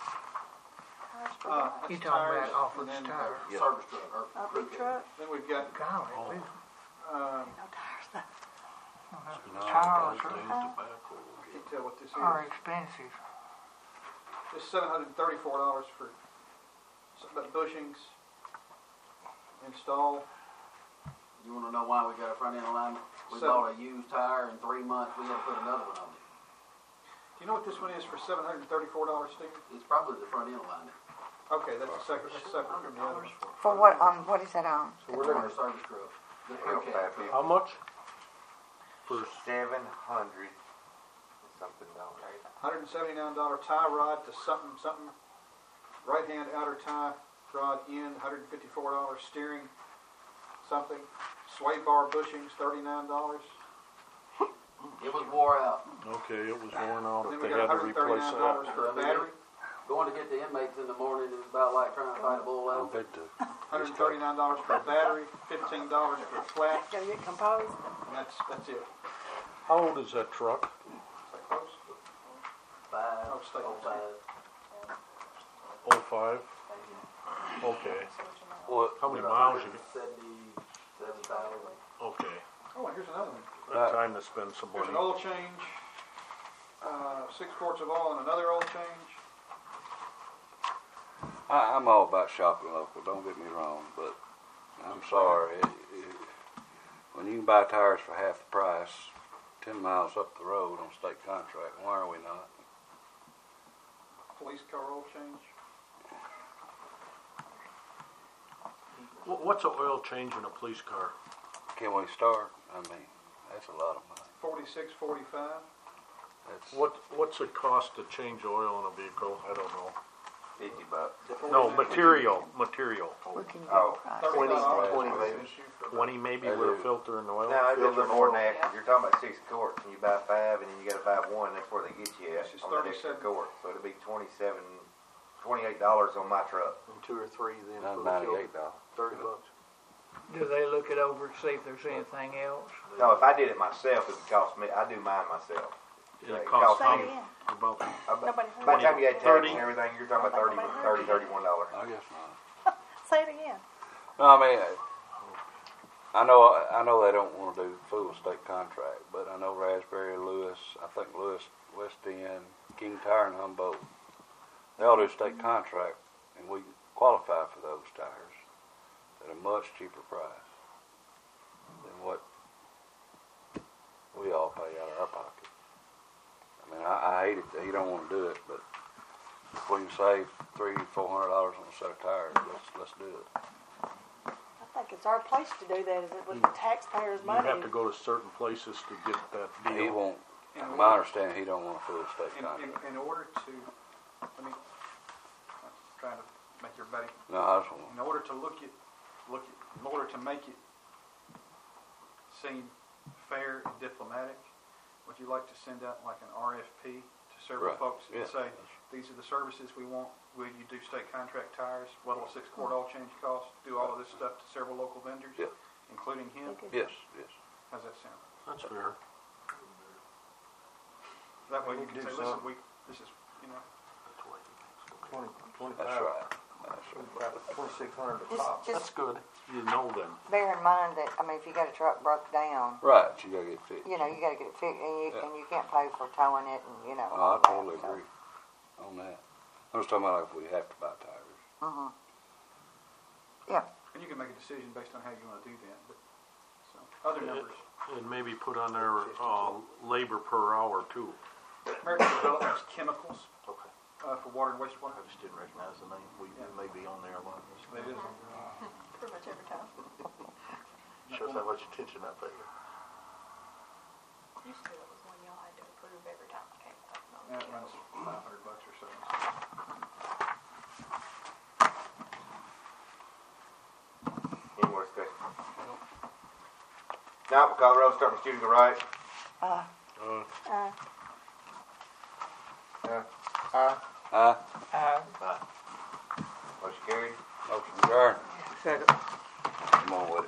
That's you talking tires, about Alfred's and then, Tire? Yeah. Service truck, or A crew big cab. truck? Then we've got Golly, we um, No tires though. No, tires those days tobacco. can't tell what this is. are expensive. This is $734 for bushings installed. You wanna know why we got a front end alignment? We So- bought a used tire in 3 months, we had to put another one on it. Do you know what this one is for $734, Steve? It's probably the front end alignment. Okay, that's separate from the others. For what, what is that on? So we're looking at a service truck. The crew cab. How much? For, $700 something dollars. $179 tie rod to something. Right hand outer tie rod end, $154. Steering something. Sway bar bushings, $39. It was wore out. okay, it was worn out Then if we they got had to replace $139 that. for a battery. Going to get the inmates in the morning is about like trying to fight a bull I elephant. bet $139 for a battery, $15 for a flat, Gotta get composed. and that's it. How old is that truck? Is that close? 5, 05? Okay. What, How many miles you get? 77,000. Okay. Oh, and here's another one. That time to spend some Here's money. an oil change, 6 quarts of oil and another oil change. I'm all about shopping local, don't get me wrong, but I'm sorry. When you can buy tires for half the price, 10 miles up the road on state contract, why are we not? Police car oil change. What's an oil change in a police car? Can we start? I mean, that's a lot of money. $46.45. That's What's it cost to change oil in a vehicle? I don't know. $50. No, material. We can get Oh, a price. $20 maybe. 20 maybe They with a do. filter and oil? No, it's a little more than that, 'cause you're talking about 6 quarts, and you buy 5, and then you gotta buy 1, that's where they get you at, This is on that extra 37. quart. So it'll be $28 on my truck. And 2 or 3 then not for the filter, $98. $30. Do they look it over to see if there's anything else? No, if I did it myself, it would cost me, I do mine myself. It costs Say it me again. about Nobody heard By the it. time you add tax 30. and everything, you're talking about $31. I guess not. Say it again. No, I mean, I know they don't want to do full state contract, but I know Raspberry, Lewis, I think Lewis, West End, King Tire, and Humboldt, they all do state contract, and we qualify for those tires at a much cheaper price than what we all pay out of our pocket. I mean, I hate it that he don't want to do it, but if we can save $300-400 on a set of tires, let's do it. I think it's our place to do that. Is it with the taxpayers' You money? have to go to certain places to get that He deal. won't. In My order- understanding, he don't want to full state contract. In order to, let me, I'm trying to make everybody, No, I just want. in order to in order to make it seem fair and diplomatic, would you like to send out like an RFP to several Right. folks and Yeah. say, these are the services we want, will you do state contract tires, what will a 6-quart oil change cost, do all of this stuff to several local vendors, Yeah. including him? Yes, yes. How's that sound? That's fair. That way you We can do say, listen, something. this is, you know, 25, That's right. That's right. 2,600 a Just, pop. That's just good. You know them. bear in mind that, I mean, if you got a truck broke down, Right, you gotta get fixed. you know, you gotta get it fixed, and Yeah. you can't pay for towing it, and, you know. Oh, all I that, totally so. agree on that. I was talking about like if we have to buy tires. Mhm. Yeah, and you can make a decision based on how you want to do that, but, so, other numbers. And maybe put on their labor per hour too. American Development has chemicals, Okay. for water and wastewater. I just didn't recognize the name. It may be on there a lot. It is. Pretty much every time. Shows how much attention I pay. Used to, it was one y'all had to approve every time it came up. Yeah, it runs $500 or so. Any more discussion? Now, we'll call the roll, start with Judy, go right. uh, Aye. Motion carried. Motion adjourned. Second. Come on with it.